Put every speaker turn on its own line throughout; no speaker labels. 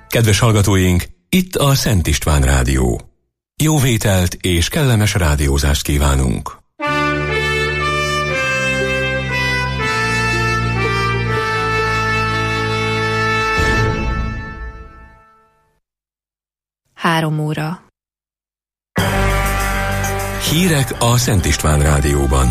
Kedves hallgatóink, itt a Szent István Rádió. Jó vételt és kellemes rádiózást kívánunk!
Három óra.
Hírek a Szent István Rádióban.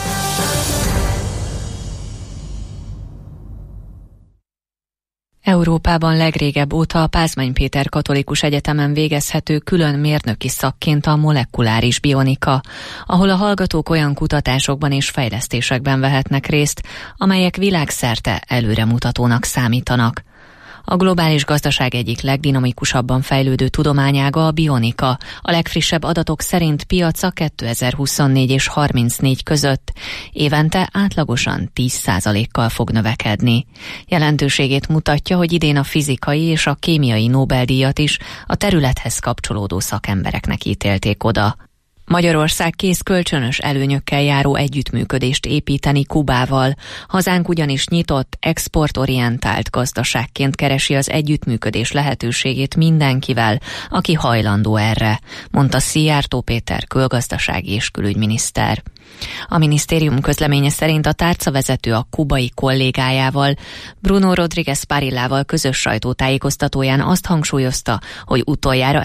Európában legrégebb óta a Pázmány Péter Katolikus Egyetemen végezhető külön mérnöki szakként a molekuláris bionika, ahol a hallgatók olyan kutatásokban és fejlesztésekben vehetnek részt, amelyek világszerte előremutatónak számítanak. A globális gazdaság egyik legdinamikusabban fejlődő tudományága a bionika. A legfrissebb adatok szerint piaca 2024 és 34 között évente átlagosan 10%-kal fog növekedni. Jelentőségét mutatja, hogy idén a fizikai és a kémiai Nobel-díjat is a területhez kapcsolódó szakembereknek ítélték oda. Magyarország kész kölcsönös előnyökkel járó együttműködést építeni Kubával. Hazánk ugyanis nyitott, exportorientált gazdaságként keresi az együttműködés lehetőségét mindenkivel, aki hajlandó erre, mondta Szijjártó Péter külgazdasági és külügyminiszter. A minisztérium közleménye szerint a tárcavezető a kubai kollégájával, Bruno Rodríguez Parillával közös sajtótájékoztatóján azt hangsúlyozta, hogy utoljára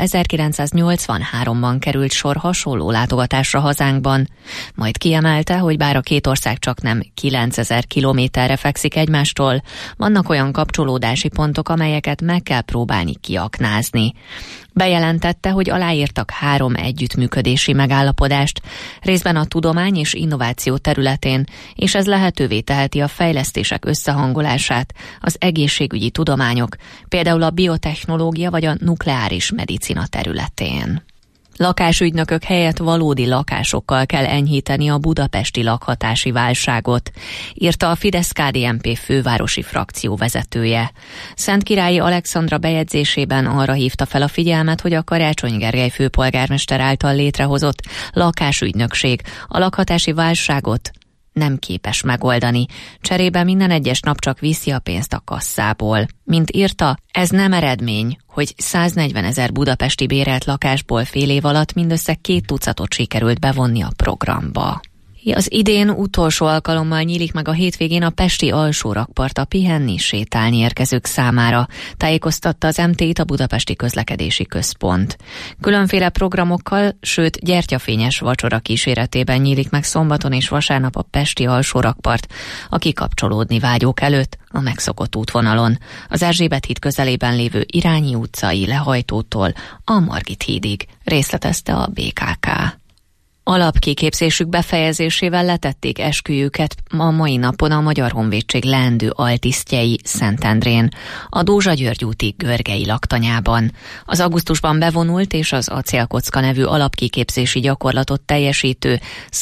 1983-ban került sor hasonló látogatásra hazánkban. Majd kiemelte, hogy bár a két ország csaknem 9000 kilométerre fekszik egymástól, vannak olyan kapcsolódási pontok, amelyeket meg kell próbálni kiaknázni. Bejelentette, hogy aláírtak 3 együttműködési megállapodást, részben a tudomány és innováció területén, és ez lehetővé teheti a fejlesztések összehangolását az egészségügyi tudományok, például a biotechnológia vagy a nukleáris medicina területén. Lakásügynökök helyett valódi lakásokkal kell enyhíteni a budapesti lakhatási válságot, írta a Fidesz-KDNP fővárosi frakció vezetője. Szentkirályi Alexandra bejegyzésében arra hívta fel a figyelmet, hogy a Karácsony Gergely főpolgármester által létrehozott lakásügynökség a lakhatási válságot nem képes megoldani. Cserébe minden egyes nap csak viszi a pénzt a kasszából. Mint írta, ez nem eredmény, hogy 140 000 budapesti bérelt lakásból fél év alatt mindössze 2 tucatot sikerült bevonni a programba. Az idén utolsó alkalommal nyílik meg a hétvégén a pesti alsórakpart a pihenni, sétálni érkezők számára, tájékoztatta az MT-t a Budapesti Közlekedési Központ. Különféle programokkal, sőt gyertyafényes vacsora kíséretében nyílik meg szombaton és vasárnap a pesti alsórakpart a kikapcsolódni vágyók előtt a megszokott útvonalon, az Erzsébet híd közelében lévő Irányi utcai lehajtótól a Margit hídig, részletezte a BKK. Alapkiképzésük befejezésével letették esküjüket a mai napon a Magyar Honvédség leendő altisztjei Szentendrén, a Dózsa György úti Görgei laktanyában. Az augusztusban bevonult és az Acélkocka nevű alapkiképzési gyakorlatot teljesítő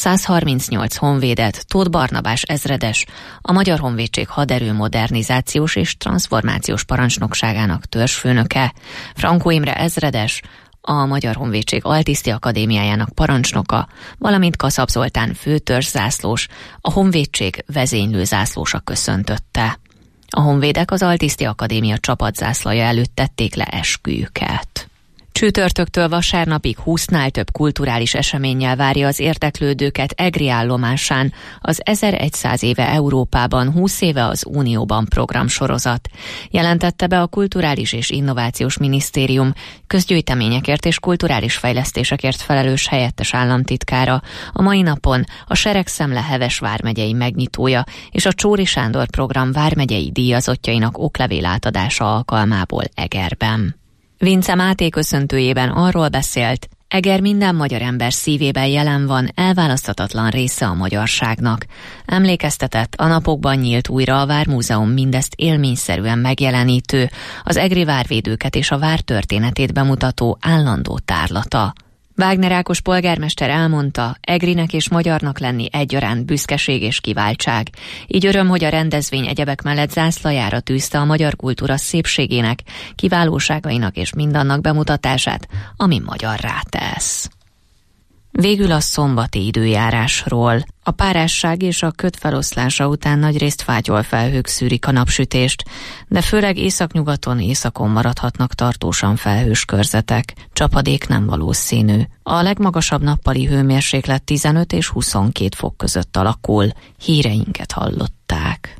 138 honvédet Tóth Barnabás ezredes, a Magyar Honvédség haderő modernizációs és transformációs parancsnokságának törzsfőnöke, Frankó Imre ezredes, a Magyar Honvédség Altiszti Akadémiájának parancsnoka, valamint Kaszab Zoltán főtörzszászlós, a honvédség vezénylő zászlósa köszöntötte. A honvédek az Altiszti Akadémia csapatzászlaja előtt tették le esküjüket. Csütörtöktől vasárnapig 20-nál több kulturális eseménnyel várja az érdeklődőket Egri állomásán az 1100 éve Európában, 20 éve az Unióban programsorozat. Jelentette be a Kulturális és Innovációs Minisztérium közgyűjteményekért és kulturális fejlesztésekért felelős helyettes államtitkára. A mai napon a Seregszemle Heves vármegyei megnyitója és a Csóri Sándor program vármegyei díjazottjainak oklevél átadása alkalmából Egerben. Vince Máté köszöntőjében arról beszélt, Eger minden magyar ember szívében jelen van, elválaszthatatlan része a magyarságnak. Emlékeztetett, a napokban nyílt újra a Vármúzeum mindezt élményszerűen megjelenítő, az egri várvédőket és a vár történetét bemutató állandó tárlata. Wagner Ákos polgármester elmondta, Egrinek és magyarnak lenni egyaránt büszkeség és kiváltság. Így öröm, hogy a rendezvény egyebek mellett zászlajára tűzte a magyar kultúra szépségének, kiválóságainak és mindannak bemutatását, ami magyarrá tesz. Végül a szombati időjárásról. A párásság és a köd feloszlása után nagyrészt fátyolfelhők szűrik a napsütést, de főleg északnyugaton, északon maradhatnak tartósan felhős körzetek. Csapadék nem valószínű. A legmagasabb nappali hőmérséklet 15 és 22 fok között alakul. Híreinket hallották.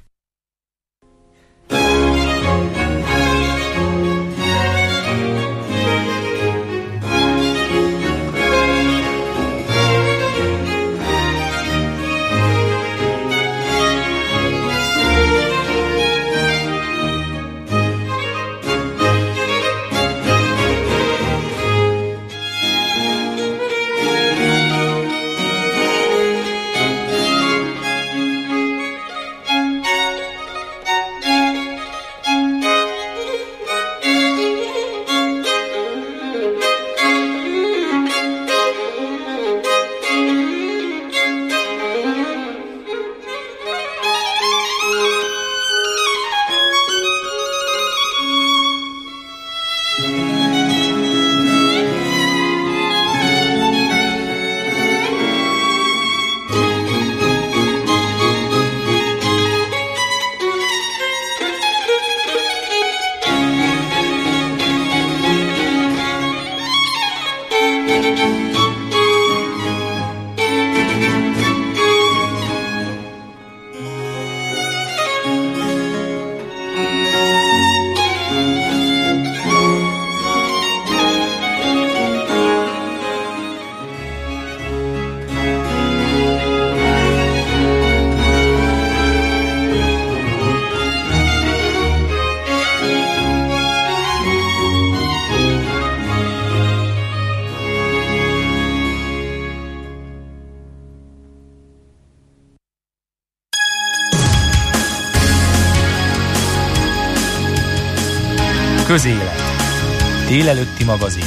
Közélet. Délelőtti magazin.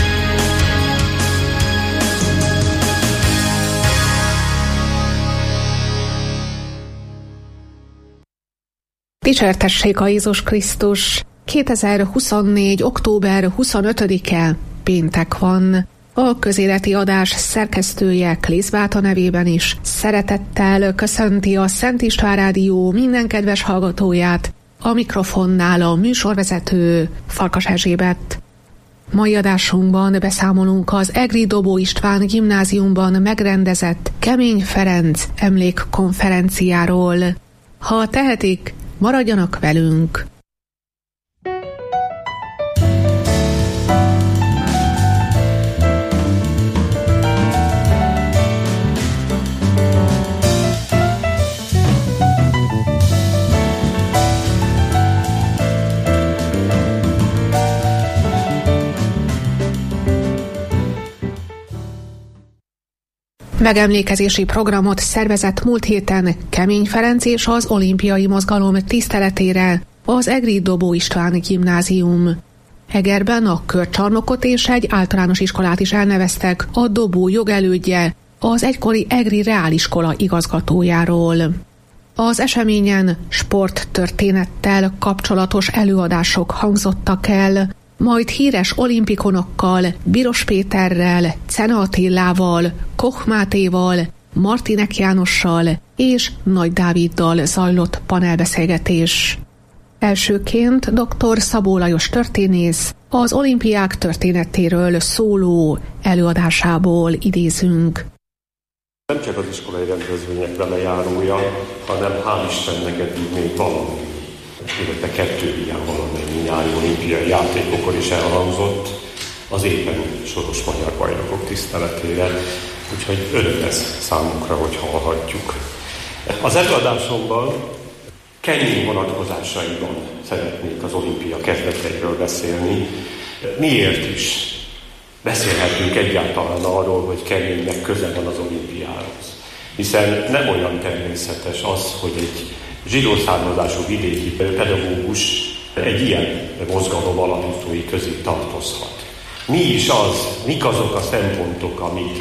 Dicsértessék a Jézus Krisztus! 2024. október 25-e péntek van. A közéleti adás szerkesztője Klész Beáta nevében is szeretettel köszönti a Szent István Rádió minden kedves hallgatóját, a mikrofonnál a műsorvezető Farkas Erzsébet. Mai adásunkban beszámolunk az Egri Dobó István gimnáziumban megrendezett Kemény Ferenc emlékkonferenciáról. Ha tehetik, maradjanak velünk! Megemlékezési programot szervezett múlt héten Kemény Ferenc és az olimpiai mozgalom tiszteletére az Egri Dobó István gimnázium. Egerben a körcsarnokot és egy általános iskolát is elneveztek a dobó jogelődje az egykori Egri Reáliskola igazgatójáról. Az eseményen sporttörténettel kapcsolatos előadások hangzottak el, majd híres olimpikonokkal, Biros Péterrel, Czene Attilával, Koch Mátéval, Martinek Jánossal és Nagy Dáviddal zajlott panelbeszélgetés. Elsőként dr. Szabó Lajos történész az olimpiák történetéről szóló előadásából idézünk.
Nem csak az iskolai rendezvények velejárója, hanem hál' Istennek eddig még valami, illetve 2 ilyen valamennyi nyári olimpiai játékokon is elhangzott az éppen soros magyar bajnokok tiszteletére, úgyhogy öröm ez számunkra, hogy hallhatjuk. Az előadásomban kemény vonatkozásaiban szeretnék az olimpia kezdeteiről beszélni. Miért is beszélhetünk egyáltalán arról, hogy keménynek köze van az olimpiához? Hiszen nem olyan természetes az, hogy egy zsidó származású vidéki pedagógus egy ilyen mozgalom alapítói közé tartozhat. Mi is az, mik azok a szempontok, amik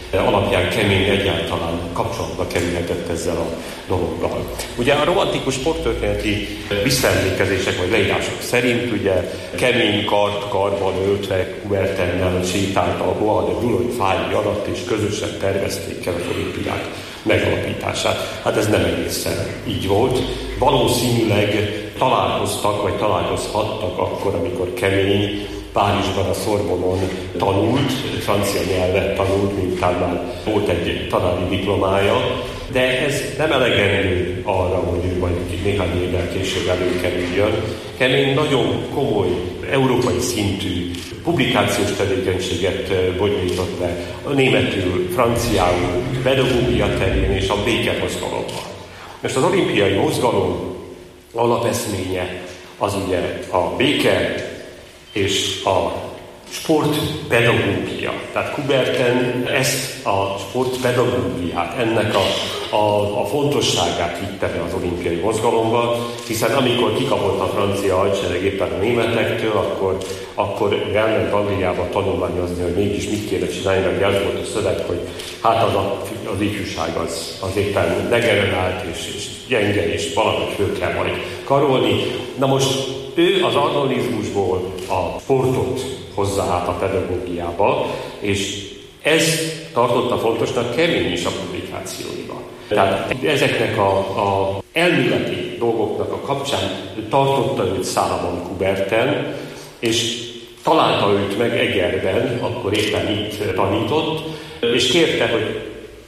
alapján Kemény egyáltalán kapcsolatba kerülhetett ezzel a dologgal. Ugye a romantikus sporttörténeti visszaemlékezések vagy leírások szerint ugye Kemény karban öltve Coubertennel sétált a Bois de Boulogne fájli alatt, és közösen tervezték el az olimpiák megalapítását. Hát ez nem egészen így volt. Valószínűleg találkoztak, vagy találkozhattak akkor, amikor Kemény Párizsban a Sorbonon tanult, francia nyelvet tanult, miután már volt egy tanári diplomája, de ez nem elegendő arra, hogy ő majd néhány évvel később előkerüljön. Kemény nagyon komoly, európai szintű publikációs tevékenységet bonyolított le a németül, franciául, pedagógia terén és a békemozgalomban. Most az olimpiai mozgalom alapeszménye az ugye a béke és a sportpedagógia. Tehát Coubertin ezt a sportpedagógiát, ennek a fontosságát vitte be az olimpiai mozgalomba, hiszen amikor kikapott a francia hadsereg éppen a németektől, akkor elment Angliába tanulmányozni, hogy mégis mit kéne csinálni, mert ez volt a szöveg, hogy hát az ifjúság az éppen degenerált és gyenge, és valahogy föl kell majd karolni. Na most ő az arnoldizmusból a sportot hozza át a pedagógiába, és ez tartotta fontosnak Kemény is a publikációiba. Tehát ezeknek a elméleti dolgoknak a kapcsán tartotta őt számon Coubertin, és találta őt meg Egerben, akkor éppen itt tanított, és kérte, hogy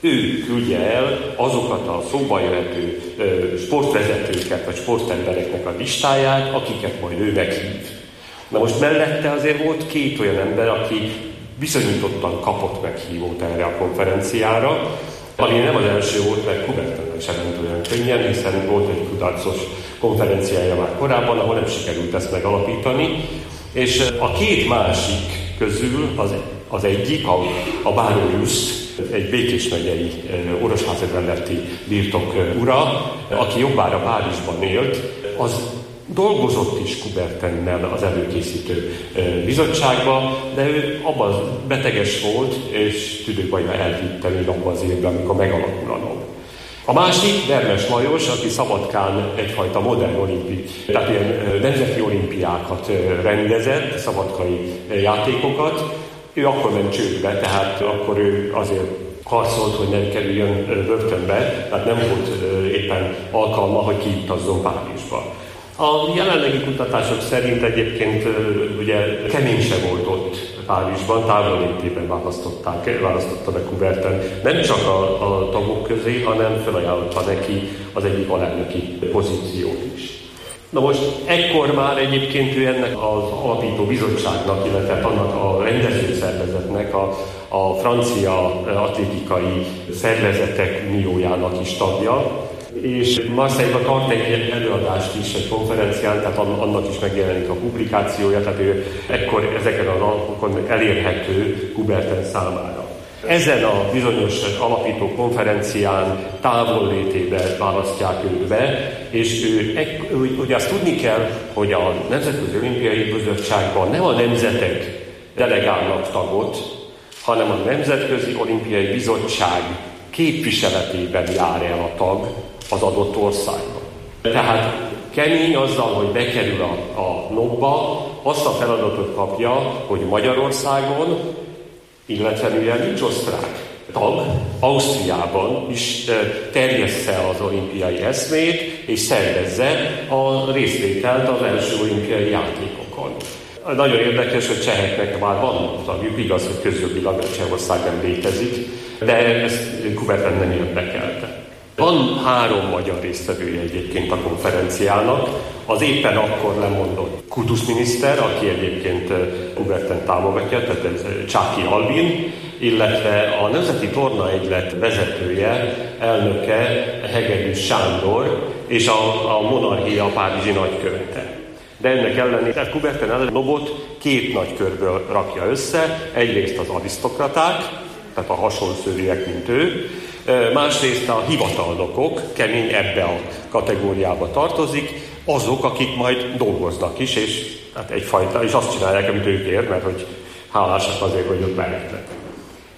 ő küldje el azokat a szóba jöhető sportvezetőket, vagy sportembereknek a listáját, akiket majd ő meghív. Na most mellette azért volt két olyan ember, aki bizonyítottan kapott meghívót erre a konferenciára, ami nem az első volt, mert Coubertinnek sem ment olyan könnyen, hiszen volt egy kudarcos konferenciája már korábban, ahol nem sikerült ezt megalapítani, és a két másik közül az egyik, a báró Just, egy Békés megyei Orosházi melletti birtok ura, aki jobbára Párizsban élt, az dolgozott is Coubertinnel az előkészítő bizottságban, de ő abban beteges volt, és tüdőbajra elvitte még abban az évben, amikor megalakul a NOB. A másik, Vermes Lajos, aki Szabadkán egyfajta modern tehát ilyen nemzeti olimpiákat rendezett, szabadkai játékokat. Ő akkor ment csődbe, tehát akkor ő azért harcolt, hogy nem kerüljön börtönbe, tehát nem volt éppen alkalma, hogy kiutazzon Párizsba. A jelenlegi kutatások szerint egyébként ugye Kemény se volt ott Párizsban, távollétében választotta be Coubertin, nem csak a tagok közé, hanem felajánlotta neki az egyik alelnöki pozíciót is. Na most ekkor már egyébként ő ennek az alapító bizottságnak, illetve annak a rendezőszervezetnek, a francia atlétikai szervezetek uniójának is tagja, és Marseille-ban tart egy előadást is, egy konferencián, tehát annak is megjelenik a publikációja, tehát ő ekkor ezeken az alapokon elérhető Coubertin számára. Ezen a bizonyos alapító konferencián távollétében választják őt be, és ugye azt tudni kell, hogy a Nemzetközi Olimpiai Bizottságban nem a nemzetek delegálnak tagot, hanem a Nemzetközi Olimpiai Bizottság képviseletében jár el a tag az adott országban. Tehát Kemény azzal, hogy bekerül a NOB-ba, azt a feladatot kapja, hogy Magyarországon, illetve mivel nincs osztrák tag, Ausztriában is terjessze az olimpiai eszmét, és szervezze a részvételt az első olimpiai játékokon. Nagyon érdekes, hogy cseheknek már van tagjuk, igaz, hogy közjogilag Csehország nem létezik, de ezt Coubertin nem érdekelte. Van 3 magyar résztvevője egyébként a konferenciának, az éppen akkor lemondott kultuszminiszter, aki egyébként Coubertin támogatja, tehát ez Csáky Albin, illetve a Nemzeti Torna Egylet vezetője, elnöke Hegedűs Sándor, és a monarchia párizsi nagykövete. De ennek ellenére Coubertin a NOB-ot 2 nagy körből rakja össze, egyrészt az arisztokraták, tehát a hasonszörűek, mint ő, másrészt a hivatalnokok, Kemény ebbe a kategóriába tartozik, azok, akik majd dolgoznak is, és hát egyfajta, és azt csinálják, amit ők ér, mert hogy hálásak azért, hogy ott lehetnek.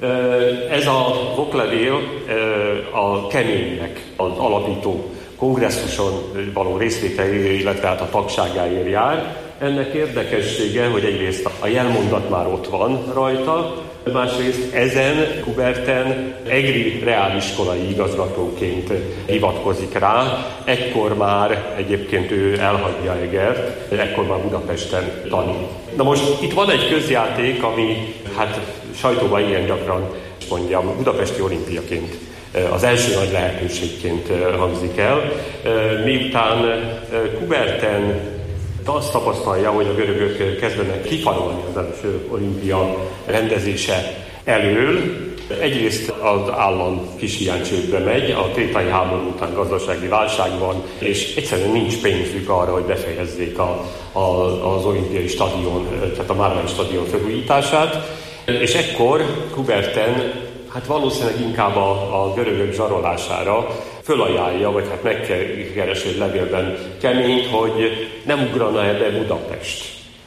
Ez az oklevél a Keménynek az alapító kongresszuson való részvételéért, illetve hát a tagságáért jár. Ennek érdekessége, hogy egyrészt a jelmondat már ott van rajta, másrészt ezen Coubertin egri reáliskolai igazgatóként hivatkozik rá. Ekkor már egyébként ő elhagyja Egert, ekkor már Budapesten tanít. Na most itt van egy közjáték, ami hát sajtóban ilyen gyakran mondjam, budapesti olimpiaként az első nagy lehetőségként hangzik el. Miután Coubertin azt tapasztalja, hogy a görögök kezdenek kifarolni az első olimpia rendezése elől. Egyrészt az állam kis hiánycsődbe megy, a trétai háború után gazdasági válság van, és egyszerűen nincs pénzük arra, hogy befejezzék az olimpiai stadion, tehát a Márvány stadion felújítását. És ekkor Coubertin hát valószínűleg inkább a görögök zsarolására fölajánlja, vagy hát megkeresi egy levélben Keményt, hogy nem ugrana ebbe Budapest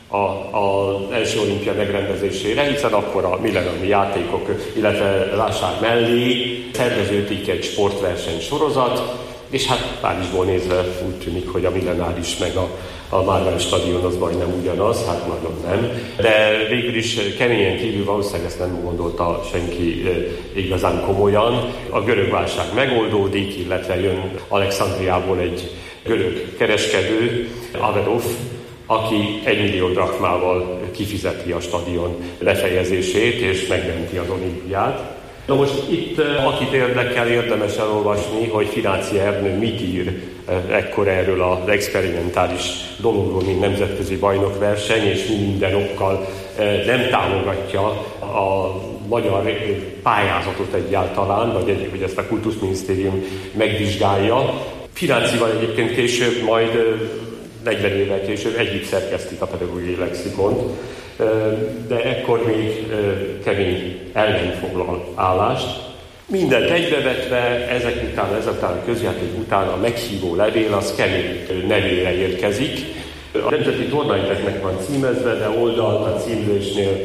az első olimpia megrendezésére, hiszen akkor a millenniumi játékok, illetve lássák mellé szerveződik egy sportverseny sorozat, és hát Párizsból nézve úgy tűnik, hogy a millenáris meg a Márvány stadion az majdnem ugyanaz, hát nagyon nem. De végül is Keményen kívül valószínűleg ezt nem gondolta senki igazán komolyan. A görög válság megoldódik, illetve jön Alexandriából egy görög kereskedő, Averov, aki 1 millió drachmával kifizeti a stadion befejezését és megmenti az olimpiát. Na most itt, akit érdekel, érdemes elolvasni, hogy Fináci Ernő mit ír ekkor erről az experimentális dologról, mint nemzetközi bajnokverseny, és minden okkal nem támogatja a magyar pályázatot egyáltalán, vagy hogy ezt a Kultuszminisztérium megvizsgálja. Finácival egyébként később, majd 40 évvel később együtt szerkesztik a pedagógiai lexikont, de ekkor még Kemény ellen foglal állást. Mindent egybevetve, ezután a közjáték után a meghívó levél az Kemény nevére érkezik. A Nemzeti Tornaegyletnek van címezve, de oldalt a címzésnél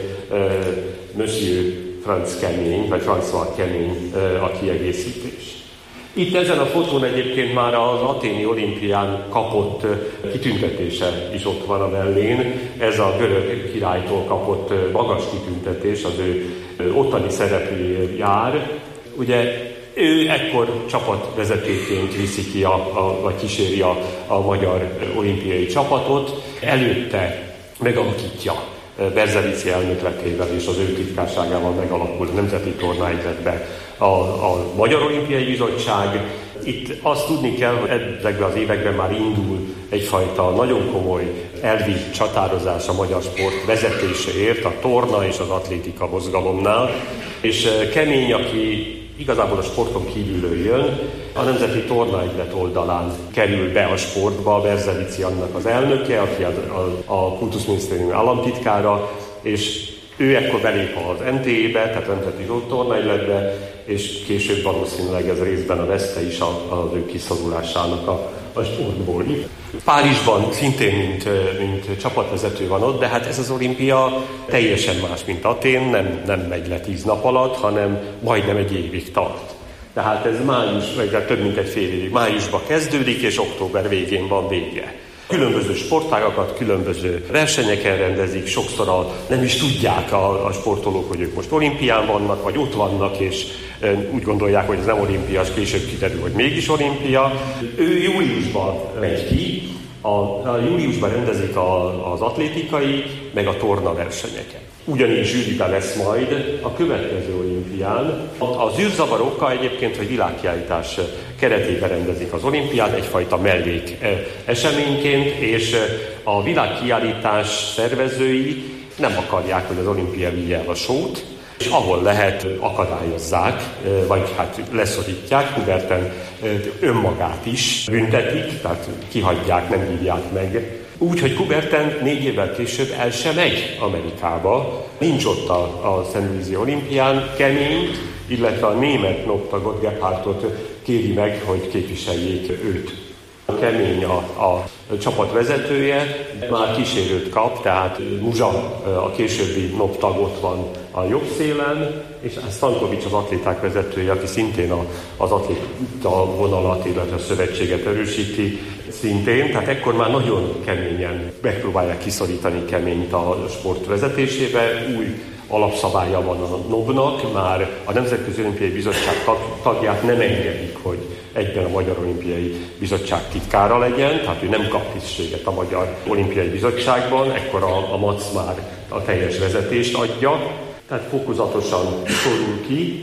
Monsieur Franz Kemény, vagy François Kemény a kiegészítés. Itt ezen a fotón egyébként már az athéni olimpián kapott kitüntetése is ott van a mellén. Ez a görög királytól kapott magas kitüntetés, az ő ottani szereplőjéért jár. Ugye ő ekkor csapatvezetőként viszi ki, vagy kíséri a magyar olimpiai csapatot. Előtte megalakítja Berzelici elnökletével és az ő titkárságával megalakul a Nemzeti Tornaegyletbe a Magyar Olimpiai Bizottság. Itt azt tudni kell, hogy ezekben az években már indul egyfajta nagyon komoly elvi csatározás a magyar sport vezetéséért, a torna és az atlétika mozgalomnál, és Kemény, aki igazából a sporton kívülről jön, a Nemzeti Tornaegylet oldalán kerül be a sportba, Berzelici annak az elnöke, aki a Kultuszminisztérium államtitkára, és ő ekkor belép az NTE-be, tehát a Nemzeti Tornaegyletbe, és később valószínűleg ez részben a veszte is az ő kiszorulásának a sportból. Párizsban szintén, mint csapatvezető van ott, de hát ez az olimpia teljesen más, mint Atén, nem megy le 10 nap alatt, hanem majdnem egy évig tart. Tehát ez május, vagy több mint egy fél évig. Májusban kezdődik, és október végén van vége. Különböző sportágakat, különböző versenyeken rendezik, sokszor nem is tudják a sportolók, hogy ők most olimpián vannak, vagy ott vannak, és úgy gondolják, hogy ez nem olimpiás, később kiderül, hogy mégis olimpia. Ő júliusban megy ki, júliusban rendezik az atlétikai, meg a torna versenyeket. Ugyanígy zsűriben lesz majd a következő olimpián. Az űrzavar oka egyébként, hogy világkiállítás keretében rendezik az olimpiát, egyfajta mellék eseményként, és a világkiállítás szervezői nem akarják, hogy az olimpia vigye el a sót, és ahol lehet, akadályozzák, vagy hát leszorítják, Coubertin önmagát is büntetik, tehát kihagyják, nem hívják meg. Úgy, hogy Coubertin 4 évvel később el sem megy Amerikába, nincs ott a Szent Louis-i olimpián, Keményt, illetve a német noptagot, Gebhardtot kéri meg, hogy képviseljék őt. Kemény a csapat vezetője, már kísérőt kap, tehát Muzsa, a későbbi NOB tag ott van a jobb szélen, és Stankovics az atléták vezetője, aki szintén az atléta vonalat, illetve a szövetséget erősíti szintén, tehát ekkor már nagyon keményen megpróbálják kiszorítani Keményt a sport vezetésébe. Új alapszabálya van a NOB-nak, már a Nemzetközi Olimpiai Bizottság tagját nem engedik, hogy egyben a Magyar Olimpiai Bizottság titkára legyen, tehát ő nem kap tisztséget a Magyar Olimpiai Bizottságban, ekkor a MAC már a teljes vezetést adja, tehát fokozatosan szorul ki.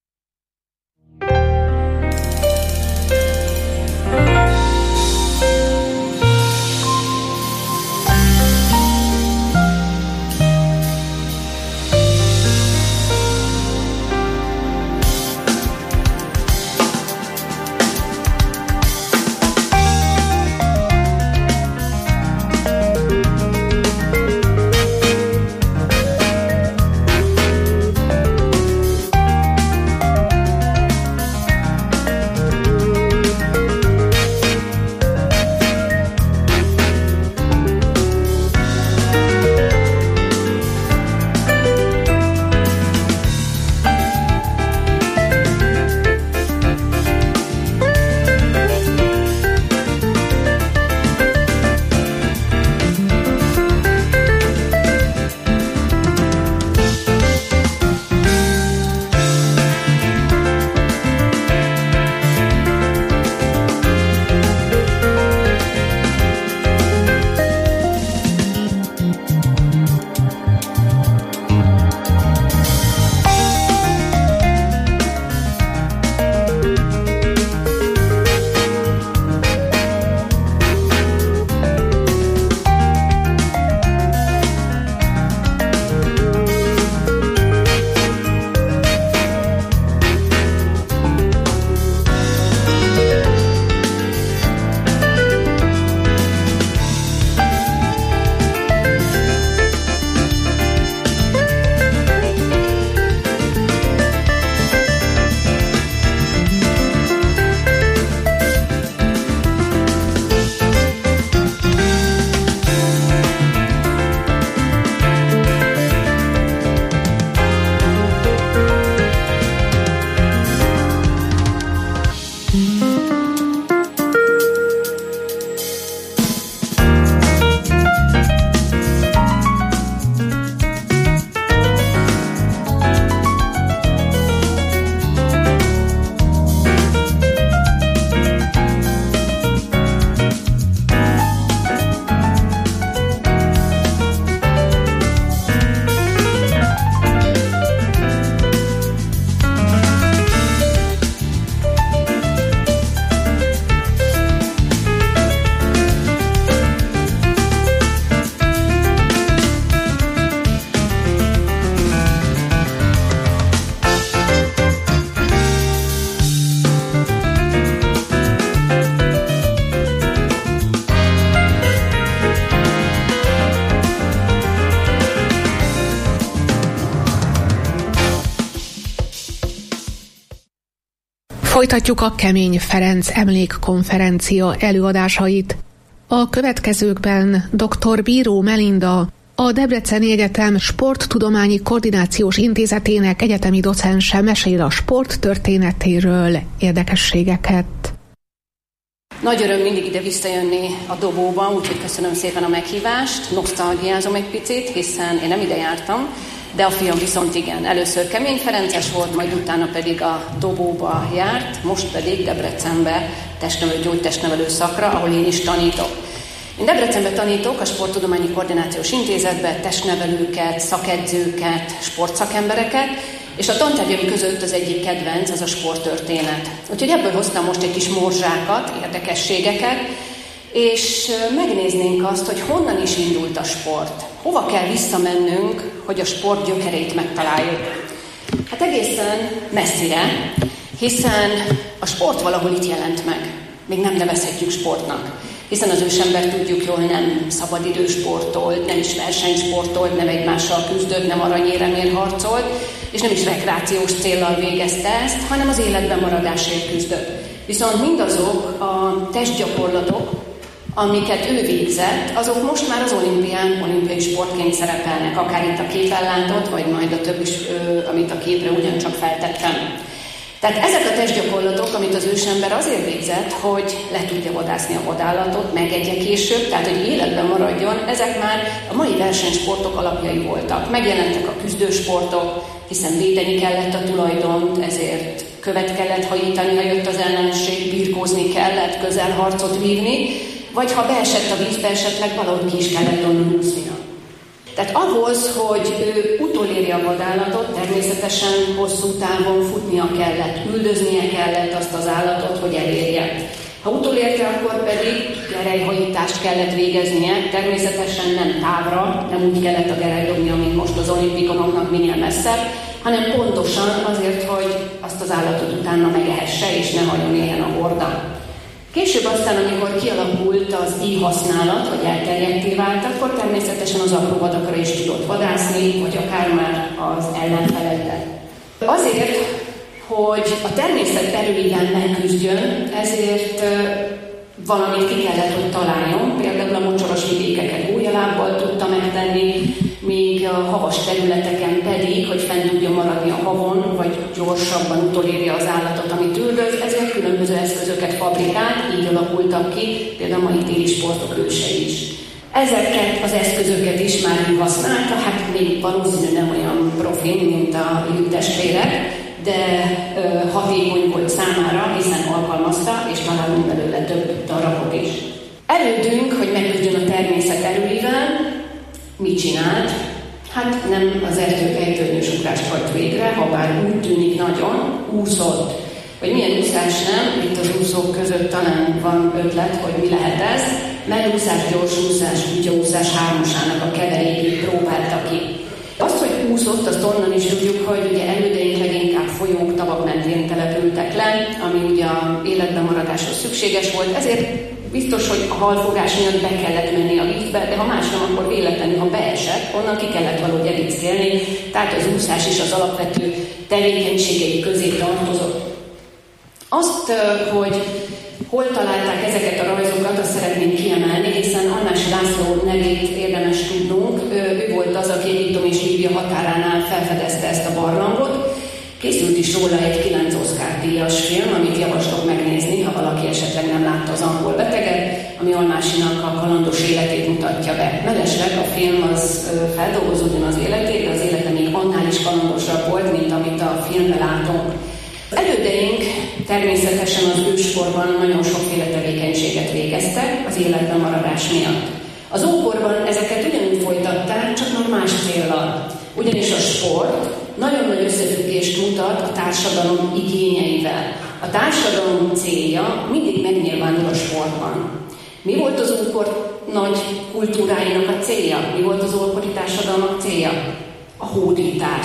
Folytatjuk a Kemény Ferenc emlékkonferencia előadásait. A következőkben dr. Bíró Melinda, a Debreceni Egyetem Sporttudományi Koordinációs Intézetének egyetemi docense mesél a sport történetéről érdekességeket.
Nagy öröm mindig ide visszajönni a dobóba, úgyhogy köszönöm szépen a meghívást. Nosztalgiázom egy picit, hiszen én nem ide jártam, de a fiam viszont igen. Először Kemény Ferences volt, majd utána pedig a dobóba járt, most pedig Debrecenbe gyógytestnevelő szakra, ahol én is tanítok. Én Debrecenbe tanítok a Sporttudományi Koordinációs Intézetbe testnevelőket, szakedzőket, sportszakembereket, és a tantárgyaim között az egyik kedvenc, az a sporttörténet. Úgyhogy ebből hoztam most egy kis morzsákat, érdekességeket, és megnéznénk azt, hogy honnan is indult a sport. Hova kell visszamennünk, hogy a sport gyökereit megtaláljuk. Hát egészen messzire, hiszen a sport valahol itt jelent meg. Még nem nevezhetjük sportnak. Hiszen az ősember, tudjuk jól, nem szabadidős sportolt, nem is versenysportolt, nem egymással küzdött, nem aranyéremért harcolt, és nem is rekreációs céllal végezte ezt, hanem az életben maradásért küzdött. Viszont mindazok a testgyakorlatok, amiket ő végzett, azok most már az olimpián olimpiai sportként szerepelnek, akár itt a képen látott, vagy majd a többi, amit a képre ugyancsak feltettem. Tehát ezek a testgyakorlatok, amit az ősember azért végzett, hogy le tudja vadászni a vadállatot, megegye később, tehát hogy életben maradjon, ezek már a mai versenysportok alapjai voltak. Megjelentek a küzdősportok, hiszen védeni kellett a tulajdont, ezért követ kellett hajítani, ha jött az ellenség, birkózni kellett, közelharcot vívni, vagy ha beesett a vízbe, esetleg valahogy ki is kellett onnan úsznia. Tehát ahhoz, hogy ő utolérje a vadállatot, természetesen hosszú távon futnia kellett, üldöznie kellett azt az állatot, hogy elérje. Ha utolérte, akkor pedig gerelyhajítást kellett végeznie, természetesen nem távra, nem úgy kellett a gerej dobnia, mint most az olimpikonoknak minél messzebb, hanem pontosan azért, hogy azt az állatot utána megehesse, és ne hagyjon éljen a horda. Később aztán, amikor kialakult az íjhasználat, vagy elterjedté vált, akkor természetesen az apró vadakra is tudott vadászni, vagy akár már az ellenfelekre. Azért, hogy a természet erőivel megküzdjön, ezért valamit ki kellett, hogy találjon. Például a mocsaras vidékeket gólyalábbal tudta megtenni, míg a havas területeken pedig, hogy fenn tudja maradni a havon, vagy gyorsabban utolérje az állatot, amit üldöz, ezért különböző eszközöket fabrikált, így alakultak ki, például a mai téli sportok ősei is. Ezeket az eszközöket is már ő használta, hát még valószínűleg nem olyan profi, mint a testvérek, de hatékony volt számára, hiszen alkalmazta, és találunk belőle több darabot is. Elődünk, hogy megküzdjön a természet erőivel, mit csinált? Hát nem az ejtőernyős ugrást hajt végre, ha bár úgy tűnik nagyon, úszott. Vagy milyen úszás nem, itt az úszók között talán van ötlet, hogy mi lehet ez. Mellúszás, gyorsúszás, kutyaúszás hármasának a keverékét próbálta ki. Azt, hogy úszott, azt onnan is tudjuk, hogy ugye elődeink leginkább folyók, tavak mentén települtek le, ami ugye a életben maradáshoz szükséges volt, ezért biztos, hogy a halfogás miatt be kellett menni a vízbe, de ha más nem, akkor véletlenül, ha beesett, onnan ki kellett valahogy evickélni, tehát az úszás is az alapvető tevékenységei közé tartozott. Azt, hogy hol találták ezeket a rajzokat, azt szeretném kiemelni, hiszen Almási László nevét érdemes tudnunk. Ő volt az, aki Egyiptom és Líbia határánál felfedezte ezt a barlangot. Készült is róla egy 9 Oscar-díjas film, amit javaslok megnézni, ha valaki esetleg nem látta az Angol beteget, ami Almásinak a kalandos életét mutatja be. Mellesleg a film az feldolgozódjon az életét, de az élete még annál is kalandosabb volt, mint amit a filmben látunk. Elődeink természetesen az őskorban nagyon sokféle tevékenységet végeztek az életben maradás miatt. Az ókorban ezeket ugyanúgy folytatták, csak már más céllal. Ugyanis a sport nagyon nagy összefüggést mutat a társadalom igényeivel. A társadalom célja mindig megnyilvánul a sportban. Mi volt az ókor nagy kultúráinak a célja? Mi volt az ókori társadalmak célja? A hódítás.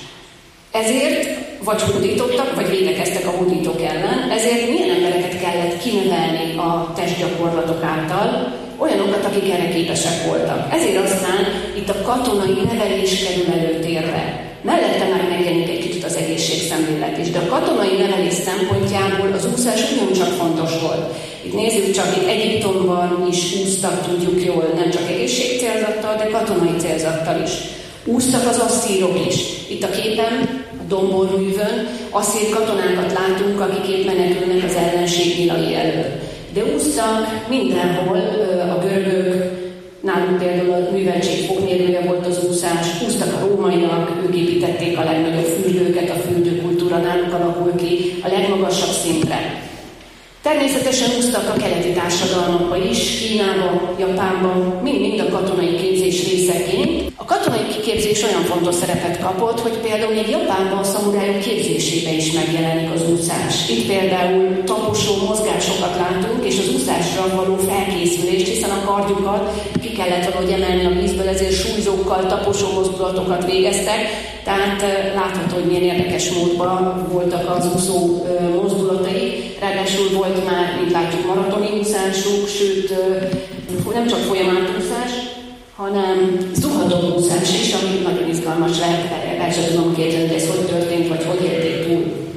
Ezért vagy hódítottak, vagy védekeztek a hódítók ellen, ezért milyen embereket kellett kinevelni a testgyakorlatok által, olyanokat, akik erre képesek voltak. Ezért aztán itt a katonai nevelés kerül előtérre. Mellette már megjelenik egy kicsit az egészségszemlélet is, de a katonai nevelés szempontjából az úszás ugyancsak fontos volt. Itt nézzük csak, itt Egyiptomban is úsztak, tudjuk jól, nem csak egészségcélzattal, de katonai célzattal is. Úsztak az asszírok is. Itt a képen, a domborművön asszír katonákat látunk, akik épp menekülnek az ellenség nyilai elől. De úsztak mindenhol a görögök, nálunk például a műveltség fogmérője volt az úszás, úsztak a rómaiak, ők építették a legnagyobb fürdőket, a fürdőkultúra náluk alakul ki a legmagasabb szintre. Természetesen úsztak a keleti társadalmakba is, Kínában, Japánban, mind a katonai képzés részeként. A katonai kiképzés olyan fontos szerepet kapott, hogy például egy Japánban a szamurájok képzésébe is megjelenik az úszás. Itt például taposó mozgásokat látunk, és az úszásra való felkészülést, hiszen a kardjukat ki kellett valahogy emelni a vízből, ezért súlyzókkal taposó mozdulatokat végeztek. Tehát látható, hogy milyen érdekes módban voltak az úszó mozdulatai. Ráadásul volt már, mint látjuk, maratoni úszásuk, sőt, nem csak folyamatúszás, hanem zuhadóúszás is, ami nagyon izgalmas lehet, el sem tudom képzelni, hogy ez hogy történt, vagy hogy élték túl.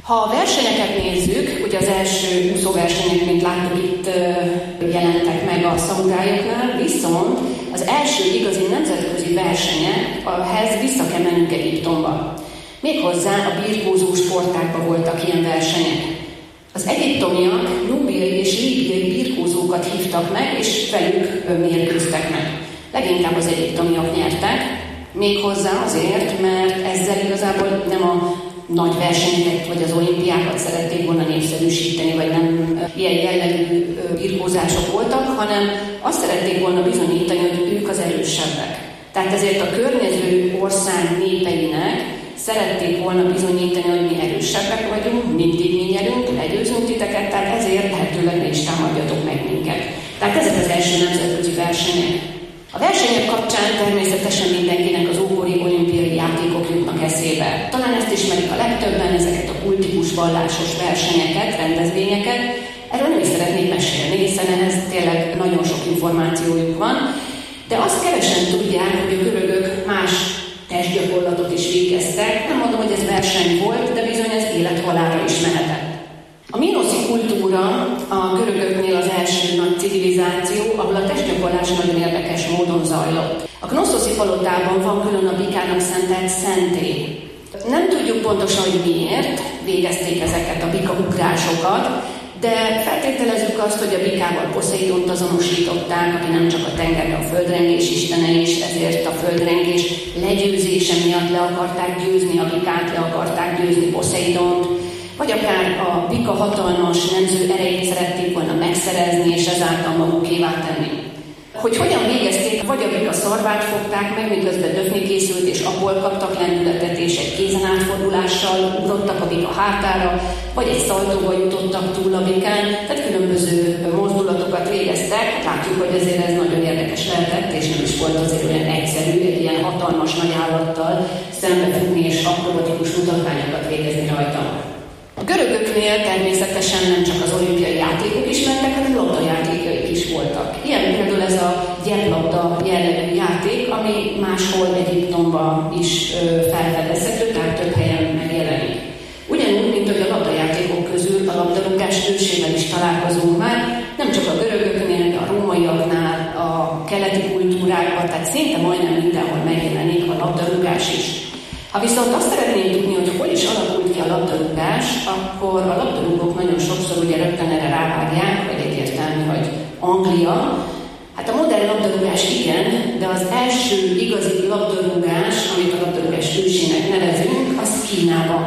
Ha a versenyeket nézzük, ugye az első úszóversenyek, mint láttuk, itt jelentek meg a szamurájoknál, viszont az első igazi nemzetközi versenyekhez vissza kell mennünk Egyiptomba. Méghozzá a birkózó sportákban voltak ilyen versenyek. Az egyiptomiak nubiai és líbiai birkózókat hívtak meg, és velük mérkőztek meg. Leginkább az egyiptomiak nyertek, méghozzá azért, mert ezzel igazából nem a nagy versenyeket vagy az olimpiákat szerették volna népszerűsíteni, vagy nem ilyen jellegű birkózások voltak, hanem azt szerették volna bizonyítani, hogy ők az erősebbek. Tehát ezért a környező ország népeinek szerették volna bizonyítani, hogy mi erősebbek vagyunk, mindig mi nyerünk, legyőzünk titeket, tehát ezért lehetőleg ne is támadjatok meg minket. Tehát ezek az első nemzetközi versenyek. A versenyek kapcsán természetesen mindenkinek az ókori olimpiai játékok jutnak eszébe. Talán ezt ismerik a legtöbben, ezeket a kultikus vallásos versenyeket, rendezvényeket. Erről nem is szeretnék mesélni, hiszen ehhez tényleg nagyon sok információjuk van. De azt kevesen tudják, hogy a görögök más testgyakorlatot is végeztek. Nem mondom, hogy ez verseny volt, de bizony ez élet-halálra is mehetett. A mínoszi kultúra a görögöknél az első nagy civilizáció, ahol a testgyakorlás nagyon érdekes módon zajlott. A Knosszoszi palotában van külön a bikának szentelt szentély. Nem tudjuk pontosan, hogy miért végezték ezeket a bikaugrásokat, de feltételezzük azt, hogy a bikával Poszeidont azonosították, aki nem csak a tenger, de a földrengés istene is, ezért a földrengés legyőzése miatt le akarták győzni a bikát, le akarták győzni Poszeidont, vagy akár a bika hatalmas nemző erejét szerették volna megszerezni, és ezáltal magukévá tenni. Hogy hogyan végezték, vagy a bika szarvát fogták meg, miközben döfni készült, és abból kaptak lendületet, és egy kézen átfordulással ugrottak a bika hátára, vagy egy szaltóval jutottak túl a bikán, tehát különböző mozdulatokat végeztek. Látjuk, hogy ezért ez nagyon érdekes lehetett, és nem is volt azért olyan egyszerű egy ilyen hatalmas nagy állattal szembefutni, és akrobatikus mutatványokat végezni rajta. A görögöknél természetesen nem csak az olimpiai játékok ismertek, hanem labdajátékaik is voltak. Ilyen például ez a gyeplabda jellegű játék, ami máshol Egyiptomban is felfedezhető, tehát több helyen megjelenik. Ugyanúgy, mint hogy a labdajátékok közül a labdarúgás ősével is találkozunk már, nem csak a görögöknél, de a rómaiaknál, a keleti kultúrákban, tehát szinte majdnem mindenhol megjelenik a labdarúgás is. Ha viszont azt szeretnénk tudni, hogy hol is alakult ki a labdarúgás, akkor a labdarúgók nagyon sokszor ugye rögtön erre rávágják, vagy egyértelmű, hogy Anglia. Hát a modern labdarúgás igen, de az első igazi labdarúgás, amit a labdarúgás ősének nevezünk, az Kínában.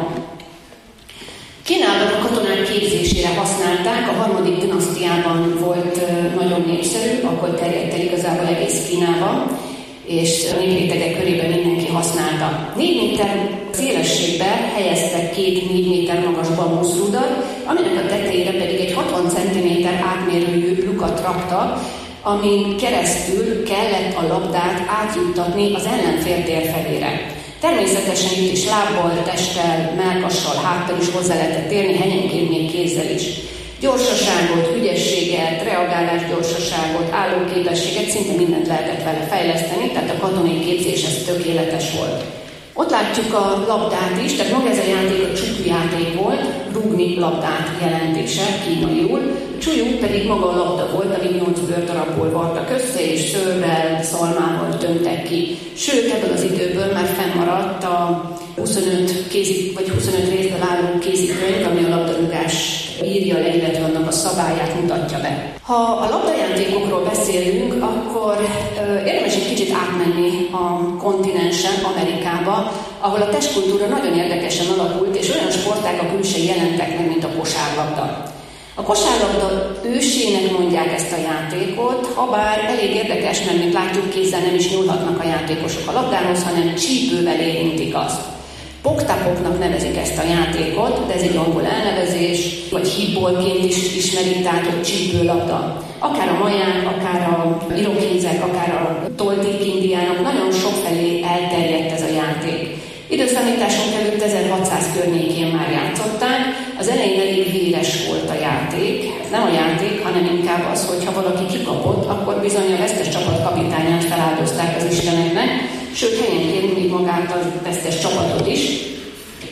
Kínában a katonák képzésére használták, a 3. dinasztiában volt nagyon népszerű, akkor terjedt el igazából egész Kínában, és a néprétegek körében mindenki használta. 4 méter szélességben helyeztek 2 4 méter magas bambuszrudat, aminek a tetejére pedig egy 60 cm átmérőjű lukat raktak, amin keresztül kellett a labdát átjuttatni az ellenfél térfelére. Természetesen itt is lábbal, testtel, mellkassal, háttal is hozzá lehetett érni, helyenként még kézzel is. Gyorsaságot, ügyességet, reagálás gyorsaságot, állóképességet, szinte mindent lehetett vele fejleszteni, tehát a katonai képzés ez tökéletes volt. Ott látjuk a labdát is, tehát maga ez a játék a csukjáték volt, rúgni labdát jelentése kínaiul, csúlyú pedig maga a labda volt, ami 8 bőrdarabból vartak össze, és szőrrel, szalmával tömtek ki. Sőt, ebből az időből már fennmaradt a 25 részből álló kézikönyv, ami a labdarúgás írja le, illetve annak a szabályát mutatja be. Ha a labdajátékokról beszélünk, akkor érdemes egy kicsit átmenni a kontinensen, Amerikába, ahol a testkultúra nagyon érdekesen alakult, és olyan sportágak külsei jelentek meg, mint a kosárlabda. A kosárlabda ősének mondják ezt a játékot, habár elég érdekes, mert mint látjuk, kézzel nem is nyúlhatnak a játékosok a labdához, hanem csípővel érintik azt. Poktapoknak nevezik ezt a játékot, de ez egy angol elnevezés, vagy híbbolként is ismerik, tehát hogy csípőlabda. Akár a maják, akár a irokézek, akár a tolték indiánok, nagyon sokfelé elterjedt ez a játék. Időszámításunk előtt 1600 környékén már játszották, az elején elég véres volt a játék. Ez nem a játék, hanem inkább az, hogy ha valaki kikapott, akkor bizony a vesztes csapat kapitányát feláldozták az isteneknek, sőt helyenként még magát a vesztes csapatot is.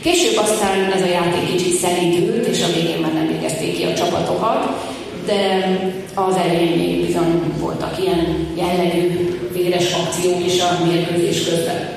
Később aztán ez a játék kicsit szelídült, és a végén már nem végezték ki a csapatokat, de az elején még bizony voltak ilyen jellegű véres akciók is a mérkőzés közben.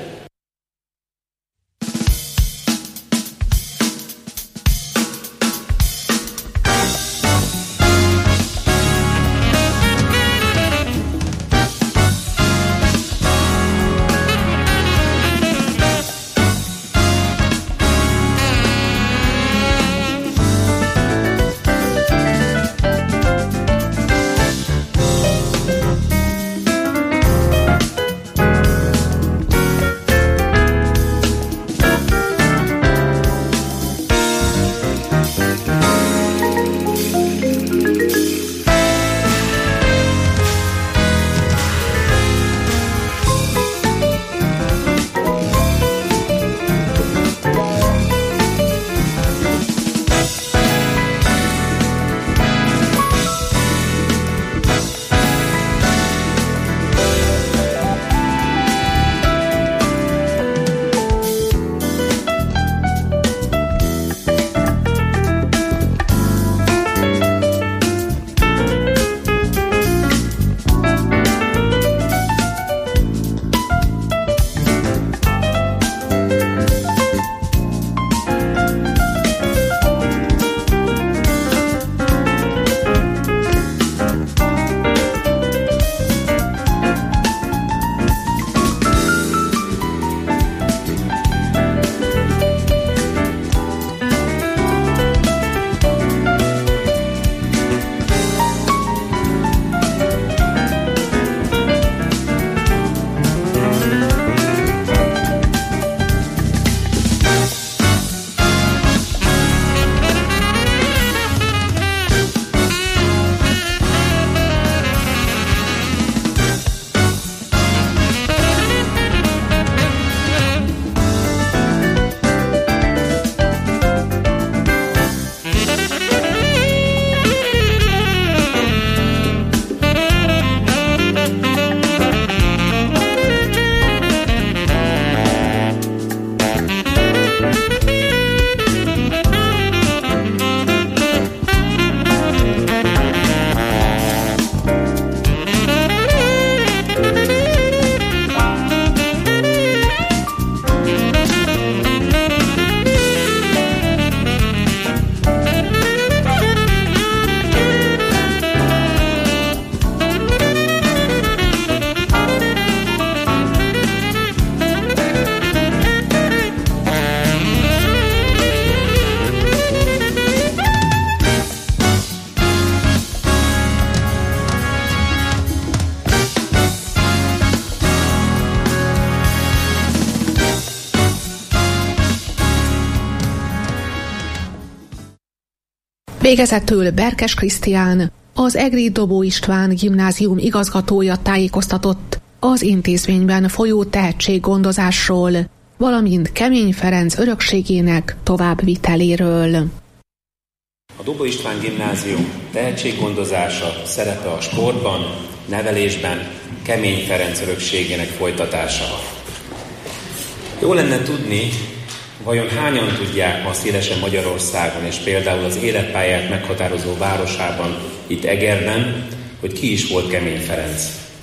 Végezetül Berkes Krisztián, az Egri Dobó István Gimnázium igazgatója tájékoztatott az intézményben folyó tehetséggondozásról, valamint Kemény Ferenc örökségének továbbviteléről.
A Dobó István Gimnázium tehetséggondozása szerepe a sportban, nevelésben, Kemény Ferenc örökségének folytatása. Jó lenne tudni, vajon hányan tudják ma szélesen Magyarországon, és például az életpályát meghatározó városában, itt Egerben, hogy ki is volt Kemény Ferenc.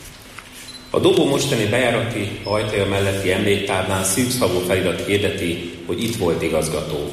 A Dobó mostani bejárati ajtaja melletti emléktáblán szűkszavú felirat hirdeti, hogy itt volt igazgató.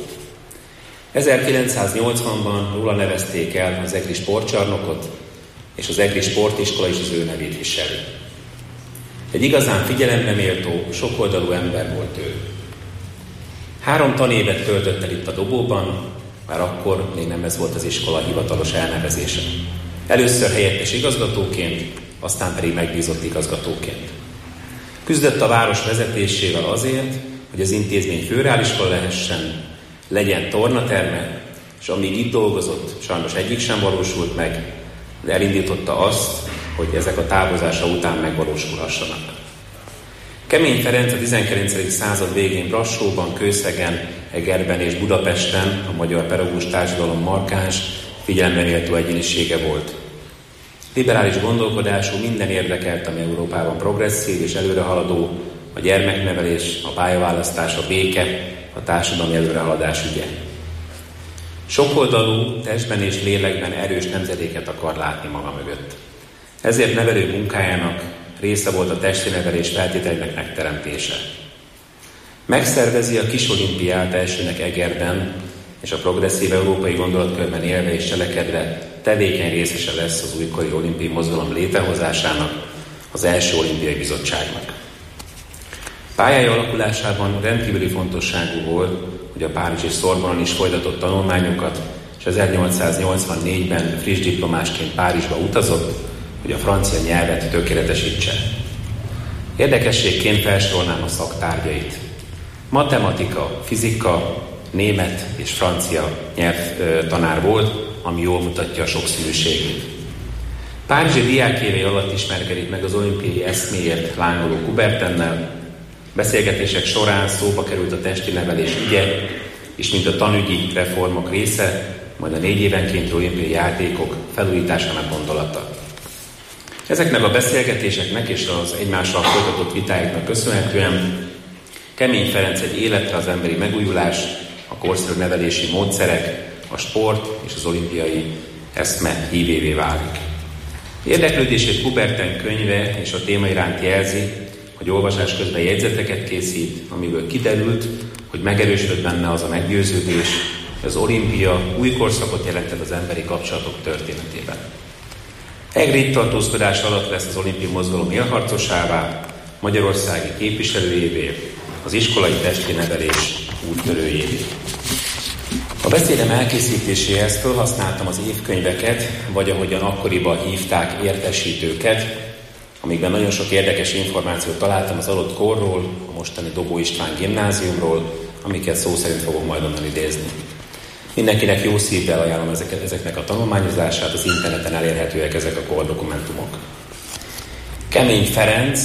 1980-ban róla nevezték el az Egri sportcsarnokot, és az Egri sportiskola is az ő nevét viseli. Egy igazán figyelemre méltó, sokoldalú ember volt ő. 3 tanévet töltött el itt a Dobóban, már akkor még nem ez volt az iskola hivatalos elnevezése. Először helyettes igazgatóként, aztán pedig megbízott igazgatóként. Küzdött a város vezetésével azért, hogy az intézmény főreáliskola lehessen, legyen tornaterme, és amíg itt dolgozott, sajnos egyik sem valósult meg, de elindította azt, hogy ezek a távozása után megvalósulhassanak. Kemény Ferenc a 19. század végén Brassóban, Kőszegen, Egerben és Budapesten a magyar pedagógus társadalom markáns, figyelemre méltó egyénisége volt. Liberális gondolkodású, minden érdekelt, ami Európában progresszív és előrehaladó, a gyermeknevelés, a pályaválasztás, a béke, a társadalmi előrehaladás ügye. Sokoldalú, testben és lélekben erős nemzedéket akar látni maga mögött. Ezért nevelő munkájának része volt a testi nevelés feltételeinek megteremtése. Megszervezi a kis olimpiát elsőnek Egerben, és a progresszív európai gondolatkörben élve és cselekedve tevékeny részese lesz az újkori olimpiai mozgalom létrehozásának, az első olimpiai bizottságnak. Pályája alakulásában rendkívüli fontosságú volt, hogy a párizsi Szorbonon is folytatott tanulmányokat, és 1884-ben friss diplomásként Párizsba utazott, hogy a francia nyelvet tökéletesítse. Érdekességként felsorolnám a szaktárgyait. Matematika, fizika, német és francia nyelvtanár volt, ami jól mutatja a sokszínűségét. Párizsi diákévei alatt ismerkedik meg az olimpiai eszméért lángoló Coubertennel. Beszélgetések során szóba került a testi nevelés ügye, és mint a tanügyi reformok része, majd a 4 évenkénti olimpiai játékok felújításának gondolata. Ezeknek a beszélgetéseknek és az egymással folytatott vitáiknak köszönhetően Kemény Ferenc egy életre az emberi megújulás, a korszerű nevelési módszerek, a sport és az olimpiai eszme hívévé válik. Érdeklődését Coubertin könyve és a téma iránt jelzi, hogy olvasás közben jegyzeteket készít, amiből kiderült, hogy megerősödött benne az a meggyőződés, hogy az olimpia új korszakot jelentett az emberi kapcsolatok történetében. Egri tartózkodás alatt lesz az olimpiai mozgalom élharcosává, magyarországi képviselőjévé, az iskolai testi nevelés úttörőjévé. A beszédem elkészítéséhez felhasználtam az évkönyveket, vagy ahogyan akkoriban hívták, értesítőket, amikben nagyon sok érdekes információt találtam az adott korról, a mostani Dobó István gimnáziumról, amiket szó szerint fogok majd onnan idézni. Mindenkinek jó szívvel ajánlom ezeknek a tanulmányozását, az interneten elérhetőek ezek a kordokumentumok. Kemény Ferenc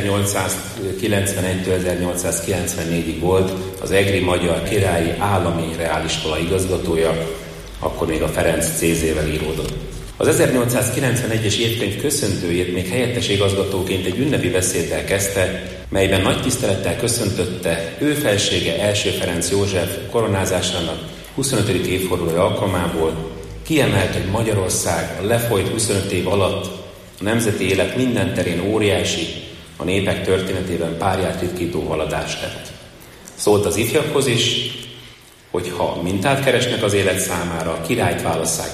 1891-1894-ig volt az Egri Magyar Királyi Állami Reáliskola igazgatója, akkor még a Ferenc CZ-vel íródott. Az 1891-es évkönyv köszöntőjét még helyettes igazgatóként egy ünnepi beszéddel kezdte, melyben nagy tisztelettel köszöntötte ő felsége első Ferenc József koronázásának 25. évfordulója alkalmából, kiemelt, hogy Magyarország a lefolyt 25 év alatt a nemzeti élet minden terén óriási, a népek történetében párját ritkító haladást tett. Szólt az ifjakhoz is, hogy ha mintát keresnek az élet számára, a királyt válasszák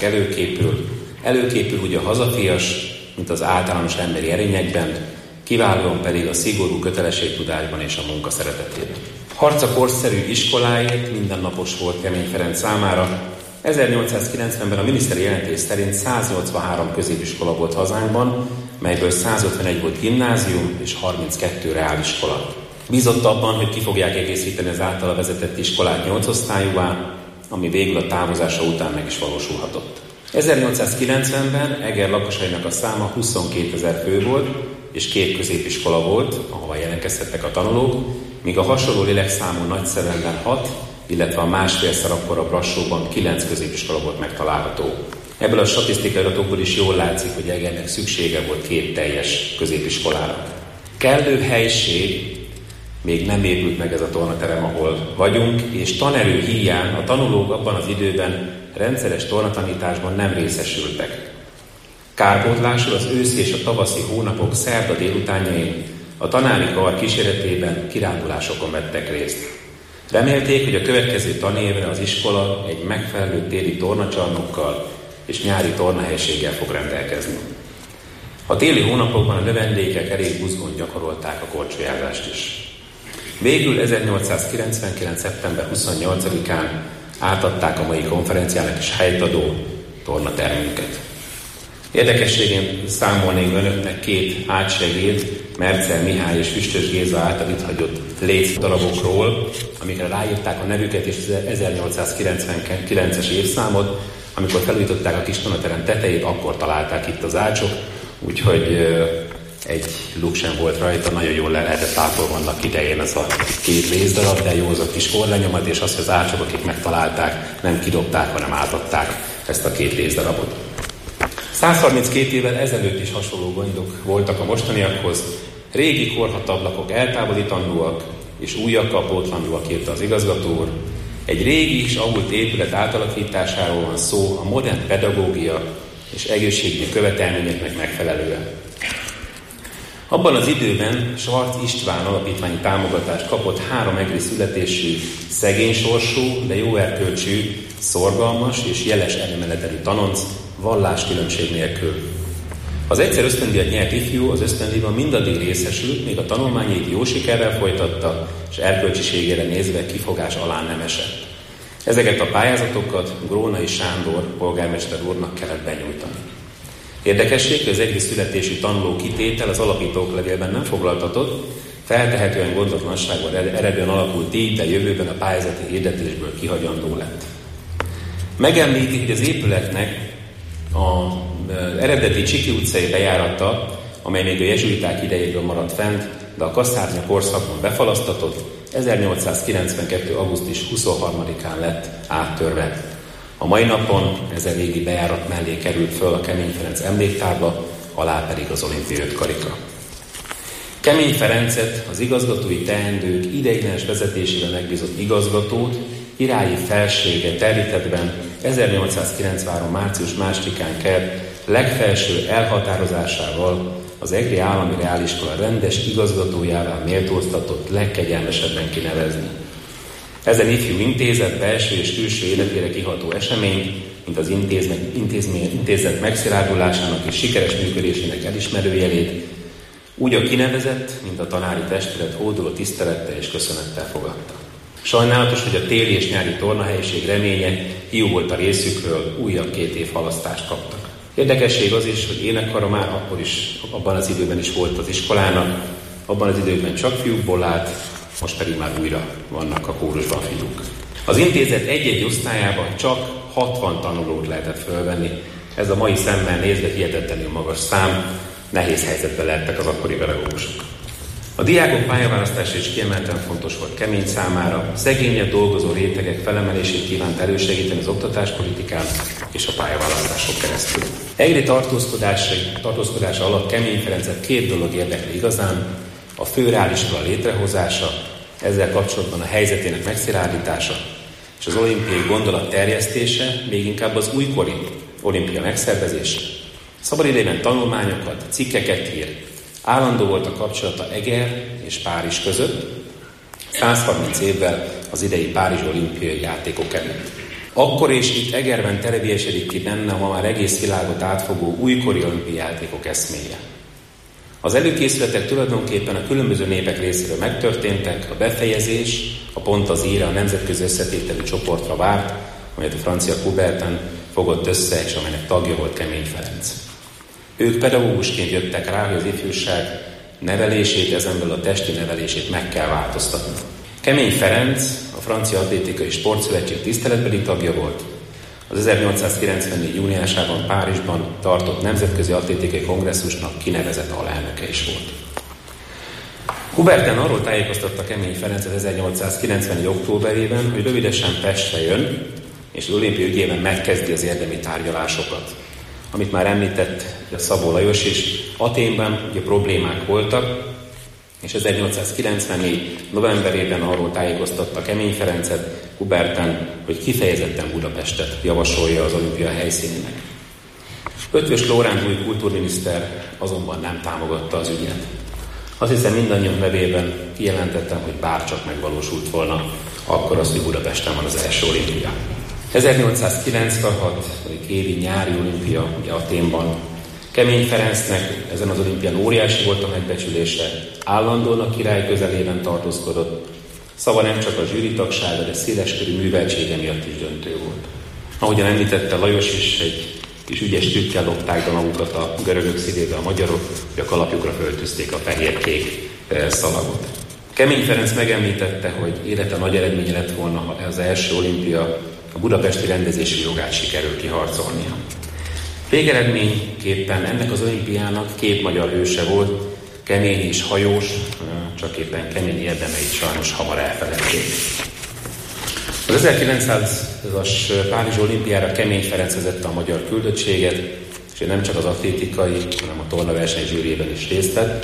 előképül ugye a hazafias, mint az általános emberi erényekben, kiválóan pedig a szigorú kötelességtudásban és a munka szeretetében. Harca korszerű iskoláért mindennapos volt Kemény Ferenc számára. 1890-ben a miniszteri jelentés szerint 183 középiskola volt hazánkban, melyből 151 volt gimnázium és 32 reáliskola. Bízott abban, hogy ki fogják egészíteni az általa vezetett iskolát 8 osztályúvá, ami végül a távozása után meg is valósulhatott. 1890-ben Eger lakosainak a száma 22 000 fő volt, és 2 középiskola volt, ahova jelentkezhettek a tanulók, míg a hasonló lélekszámú Nagyszebenben 6, illetve a másfélszer akkora Brassóban 9 középiskola volt megtalálható. Ebből a statisztikai adatokból is jól látszik, hogy Egernek szüksége volt 2 teljes középiskolára. Kellő helység, még nem épült meg ez a tornaterem, ahol vagyunk, és tanerő híján a tanulók abban az időben rendszeres tornatanításban nem részesültek. Kárpótlásul az őszi és a tavaszi hónapok szerda délutánjain a tanári kar kíséretében kirándulásokon vettek részt. Remélték, hogy a következő tanévre az iskola egy megfelelő téli tornacsarnokkal és nyári tornahelységgel fog rendelkezni. A téli hónapokban a növendékek elég buzgón gyakorolták a korcsolyázást is. Végül 1899. szeptember 28-án átadták a mai konferenciának is helyt adó tornatermünket. Érdekességén számolnék önöknek 2 átsegéd, Mercel Mihály és Füstös Géza által itt hagyott létdarabokról, amikre ráírták a nevüket és az 1899-es évszámot, amikor felújították a kis tornaterem tetejét, akkor találták itt az ácsok, úgyhogy egy luk sem volt rajta, nagyon jól le lehetett ápolva annak idején ez a 2 lézdarab, de jó az a kis korlenyomat, és az, hogy az ácsok, akik megtalálták, nem kidobták, hanem átadták ezt a 2 lézdarabot. 132 évvel ezelőtt is hasonló gondok voltak a mostaniakhoz. Régi korhadt ablakok eltávolítandóak, és újakkal pótlandóak, írta az igazgató úr. Egy régi és avult épület átalakításáról van szó a modern pedagógia és egészségügyi követelményeknek megfelelően. Abban az időben Schwarz István alapítványi támogatást kapott 3 egri születésű, szegény sorsú, de jó erkölcsű, szorgalmas és jeles elméletű tanonc valláskülönbség nélkül. Az egyszer ösztöndíjat nyert ifjú az ösztöndíjban mindaddig részesült, még a tanulmányait jó sikerrel folytatta, és erkölcsiségére nézve kifogás alá nem esett. Ezeket a pályázatokat Grónai Sándor polgármester úrnak kellett benyújtani. Érdekesség, hogy az egri születésű tanuló kitétel az alapítók levélben nem foglaltatott, feltehetően gondotlanságban eredően alakult így, de jövőben a pályázati hirdetésből kihagyandó lett. Megemlíti, hogy az épületnek az eredeti Csiki utcai bejárata, amely még a jezsuiták idejéből maradt fent, de a Kaszárnya korszakban befalasztatott, 1892. augusztus 23-án lett áttörve. A mai napon ez a régi bejárat mellé került föl a Kemény Ferenc emléktárba, alá pedig az olimpiai 5 karika. Kemény Ferencet, az igazgatói teendők ideiglenes vezetésével megbízott igazgatót irányi felsége terítetben 1893. március 2-án kelt legfelső elhatározásával az egri állami reáliskola rendes igazgatójává méltóztatott legkegyelmesebben kinevezni. Ezen ifjú intézet belső és külső életére kiható esemény, mint az intézet megszilárdulásának és sikeres működésének elismerőjelét, úgy a kinevezett, mint a tanári testület hódoló tisztelettel és köszönettel fogadta. Sajnálatos, hogy a téli és nyári tornahelyiség reménye hiú volt a részükről, újabb 2 év halasztást kaptak. Érdekesség az is, hogy énekkara már akkor is, abban az időben is volt az iskolának, abban az időben csak fiúkból állt, most pedig már újra vannak a kórusban fiúk. Az intézet egy-egy osztályában csak 60 tanulót lehetett fölvenni. Ez a mai szemmel nézve hihetetlenül magas szám, nehéz helyzetben lehettek az akkori pedagógusok. A diákok pályaválasztása is kiemelten fontos volt Kemény számára, szegényebb dolgozó rétegek felemelését kívánt elősegíteni az oktatáspolitikán és a pályaválasztások keresztül. Egri tartózkodása alatt Kemény Ferencet 2 dolog érdekli igazán: a fő reáliskola létrehozása, ezzel kapcsolatban a helyzetének megszilárdítása, és az olimpiai gondolat terjesztése, még inkább az újkori olimpia megszervezése. Szabadidejében tanulmányokat, cikkeket ír. Állandó volt a kapcsolata Eger és Párizs között, 130 évvel az idei Párizsi olimpiai játékok előtt. Akkor és itt Egerben tereviesedik ki benne a ma már egész világot átfogó újkori olimpiai játékok eszméje. Az előkészületek tulajdonképpen a különböző népek részéről megtörténtek, a befejezés, a pont az íre a nemzetközi összetételű csoportra várt, amelyet a francia Coubertin fogott össze, és amelynek tagja volt Kemény Ferenc. Ők pedagógusként jöttek rá, hogy az ifjúság nevelését, ezen belül a testi nevelését meg kell változtatni. Kemény Ferenc a Francia Atlétikai Sportszövetség tiszteletbeli tagja volt. Az 1894. júniusában Párizsban tartott Nemzetközi Atlétikai Kongresszusnak kinevezett alelnöke is volt. Coubertin arról tájékoztatta Kemény Ferencet 1894. októberében, hogy rövidesen Pestre jön, és az olimpia ügyében megkezdi az érdemi tárgyalásokat. Amit már említett Szabó Lajos is, Athénben ugye problémák voltak, és 1894. novemberében arról tájékoztatta Kemény Ferencet, Coubertin, hogy kifejezetten Budapestet javasolja az olimpia helyszínének. Ötvös Loránd új kultúrminiszter azonban nem támogatta az ügyet. Azt hiszem mindannyiunk nevében kijelentettem, hogy bárcsak megvalósult volna akkor az, hogy Budapesten van az első olimpia. 1896. évi nyári olimpia ugye Athénban. Kemény Ferencnek ezen az olimpián óriási volt a megbecsülése, állandóan a király közelében tartózkodott, szava nem csak a zsűritagsága, de széleskörű műveltsége miatt is döntő volt. Ahogyan említette Lajos is, egy kis ügyes trükkel lopták be magukat a görögök szívébe a magyarok, hogy a kalapjukra föltűzték a fehér-kék szalagot. Kemény Ferenc megemlítette, hogy élete nagy eredménye lett volna, ha az első olimpia a budapesti rendezési jogát sikerül kiharcolnia. Végeredményképpen ennek az olimpiának 2 magyar hőse volt, Kemény és Hajós, csak éppen Kemény érdemeit sajnos hamar elfeledték. Az 1900-as Párizsi olimpiára Kemény Ferenc vezette a magyar küldöttséget, és nem csak az atlétikai, hanem a tornaverseny zsűriében is részt vett.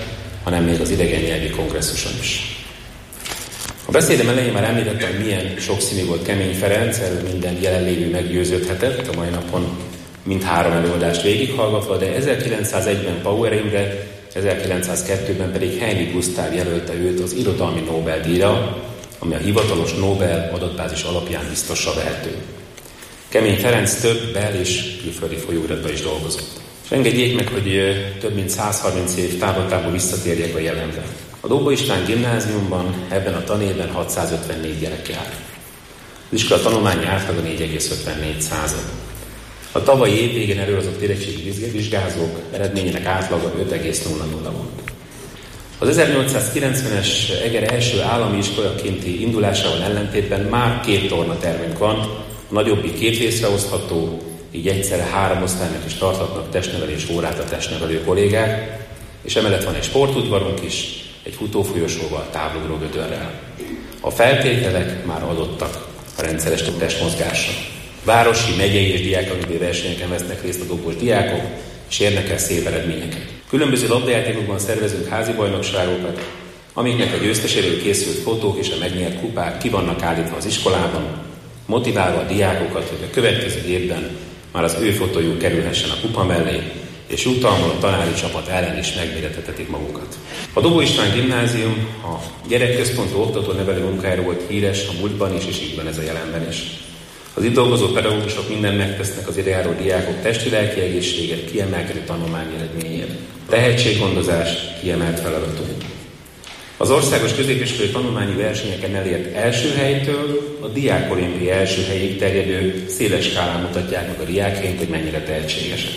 hanem még az idegen nyelvi kongresszuson is. A beszédem elején már említettem, hogy milyen sokszínű volt Kemény Ferenc, erről minden jelenlévő meggyőződhetett a mai napon mindhárom előadást végighallgatva, de 1901-ben Bauer Imre, 1902-ben pedig Heinrich Gusztáv jelölte őt az irodalmi Nobel-díjra, ami a hivatalos Nobel adatbázis alapján biztosra vehető. Kemény Ferenc több bel- és külföldi folyóiratban is dolgozott. És engedjék meg, hogy több mint 130 év távlatából visszatérjek a jelenre. A Dobó István gimnáziumban ebben a tanévben 654 gyerek jár. Az iskola tanulmányi átlaga 4,54. A tavalyi év végén előhozott érettségi vizsgázók eredményének átlaga 5,00 volt. Az 1890-es Eger első állami iskolakinti indulásával ellentétben már 2 tornatermünk van, a nagyobbik 2 részre osztható, így egyszerre 3 osztálynak is tarthatnak testnevelés órát a testnevelő kollégák, és emellett van egy sportudvarunk is, egy futófolyosóval, távolugró gödörrel. A feltételek már adottak a rendszeres testmozgásra. Városi, megyei és diákolimpiai versenyeken vesznek részt a dobós diákok, és érnek el szép eredményeket. Különböző labdajátékokban szervezünk házi bajnokságokat, amiknek a győzteséről készült fotók és a megnyert kupák ki vannak állítva az iskolában, motiválva a diákokat, hogy a következő évben már az ő fotójuk kerülhessen a kupa mellé, és jutalmon a tanári csapat ellen is megmérettetik magukat. A Dobó István gimnázium a gyerekközpontú oktató-nevelő munkájáról volt híres a múltban is, és így van ez a jelenben is. Az itt dolgozó pedagógusok mindent megtesznek az idejáró diákok testi-lelki egészséget kiemelkedő tanulmányi eredményért. A tehetséggondozás kiemelt feladatunk. Az országos középiskolai tanulmányi versenyeken elért első helytől a diákolimpiai első helyig terjedő széles skálán mutatják meg a diákjaink, hogy mennyire tehetségesek.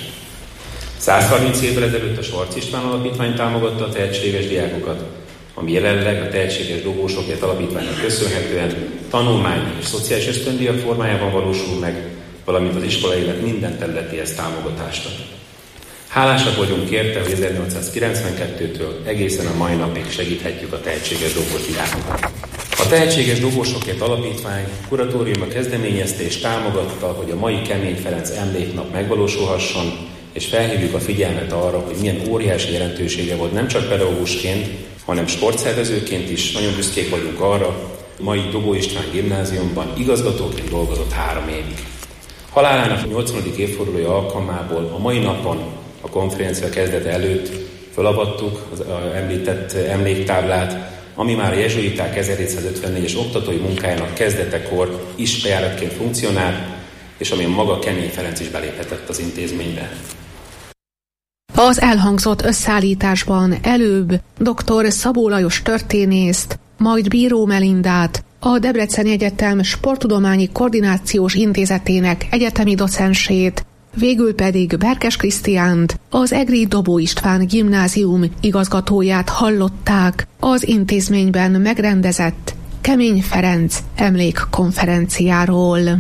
130 évvel ezelőtt a Schwarz István Alapítvány támogatta a tehetséges diákokat, ami jelenleg a Tehetséges Dobósokért Alapítványnak köszönhetően tanulmányi és szociális ösztöndíjak formájában valósul meg, valamint az iskola élet minden területéhez támogatást ad. Hálásak vagyunk érte, hogy 1892-től egészen a mai napig segíthetjük a tehetséges dobós diákokat. A Tehetséges Dobósokért Alapítvány kuratóriuma kezdeményezte és támogatta, hogy a mai Kemény Ferenc emléknap megvalósulhasson, és felhívjuk a figyelmet arra, hogy milyen óriási jelentősége volt nem csak pedagógusként, hanem sportszervezőként is. Nagyon büszkék vagyunk arra, a mai Dobó István gimnáziumban igazgatóként dolgozott 3 évig. Halálának 80. évfordulója alkalmából a mai napon a konferencia kezdete előtt felavattuk az említett emléktáblát, ami már a jezsuiták 1754-es oktatói munkájának kezdetekor is bejáratként funkcionált, és ami maga Kemény Ferenc is beléphetett az intézménybe.
Az elhangzott összeállításban előbb dr. Szabó Lajos történészt, majd Bíró Melindát, a Debreceni Egyetem Sporttudományi Koordinációs Intézetének egyetemi docensét, végül pedig Berkes Krisztiánt, az egri Dobó István gimnázium igazgatóját hallották az intézményben megrendezett Kemény Ferenc emlékkonferenciáról.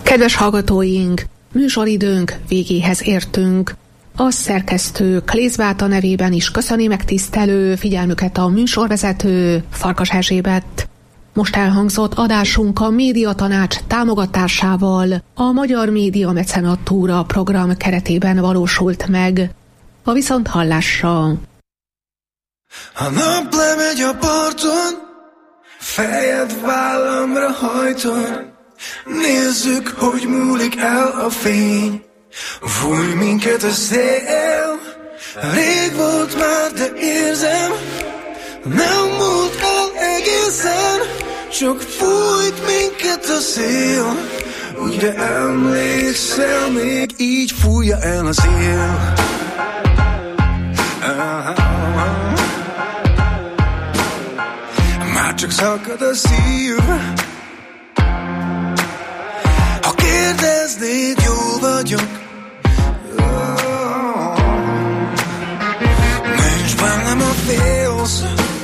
Kedves hallgatóink, műsoridőnk végéhez értünk. A szerkesztő Klészbáta nevében is köszöni megtisztelő figyelmüket a műsorvezető Farkas Erzsébet. Most elhangzott adásunk a Médiatanács támogatásával a Magyar Média Mecenatúra program keretében valósult meg. A viszonthallásra!
A nap lemegy a parton, fejed vállamra hajton, nézzük, hogy múlik el a fény, fúj minket a szél. Rég volt már, de érzem, nem múlt el egészen, csak fújt minket a szél. Ugye emlékszel, még így fújja el a szél. Már csak szakad a szív. Ha kérdeznéd, jól vagyok, nincs bennem a félsz.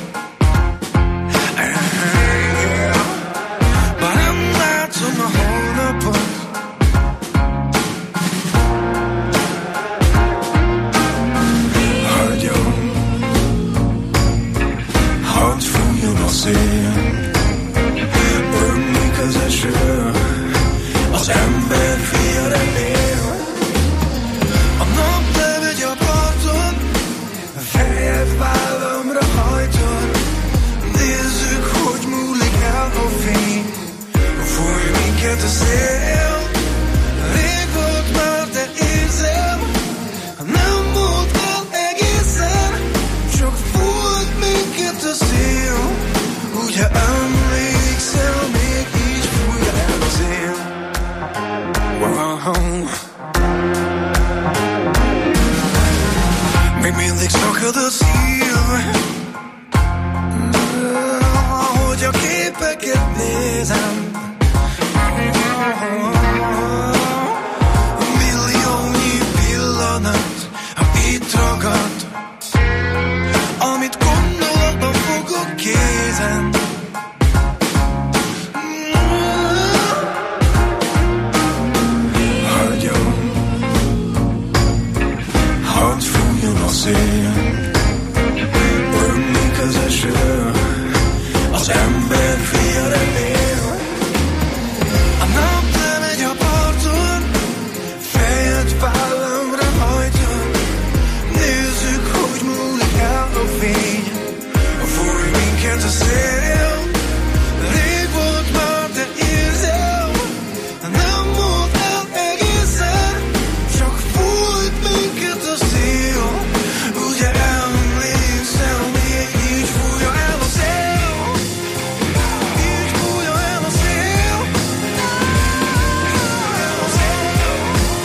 Bár nem látszom a holnapot, hagyom, hadd fújjon a szél. Önnik az eső, az ember fia remél. A nap lemegy a parton, fejed vállamra hajton, nézzük, hogy múlik el a fény, fúj minket a szél. Rég volt már, de érzem, nem múlt el egészen, csak fújt minket a szél. Ugye emlékszel, még így fújja el a szél. Wow. Még mindig szakad a szív, ahogy a képeket nézem. Milliónyi pillanat itt ragad, amit gondolatban fogok kézen. Hagyom, hadd fújjon a szél. Önnik az eső, az ember fia remél. A nap lemegy a parton, fejed vállamra hajton, nézzük, hogy múlik el a fény, fúj minket a szél. Rég volt már, de érzem, nem múlt el egészen, csak fújt minket a szél. Ugye emlékszel, még így fújja el a szél. Így fújja el a szél. El a szél.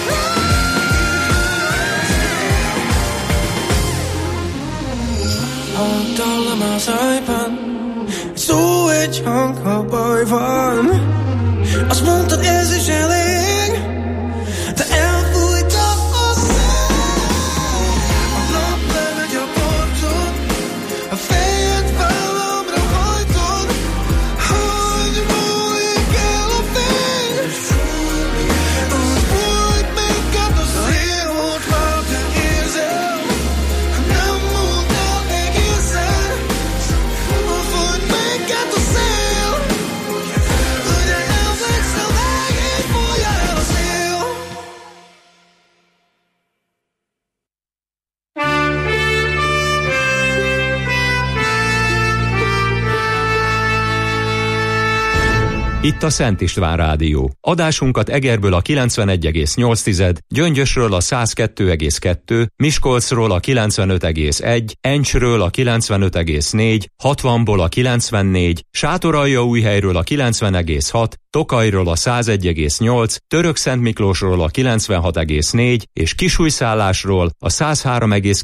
Hallottam a zajban, egy szó, egy hang, ha baj van. Azt mondtad, ez is elég, de elfújta a szél. A nap lemegy a parton, a fejed vállamra hajton, hogy múlik el a fény. Úgy fújt minket a szél. Volt már, de érzem, nem múlt el egészen, fújt minket a szél. Ugye emlékszel, meg így fújja el a szél.
Itt a Szent István Rádió. Adásunkat Egerből a 91,8, Gyöngyösről a 102,2, Miskolcról a 95,1, Encsről a 95,4, 60-ból a 94, Sátoraljaújhelyről a 90,6, Tokajról a 101,8, Törökszentmiklósról a 96,4 és Kisújszállásról a 103,9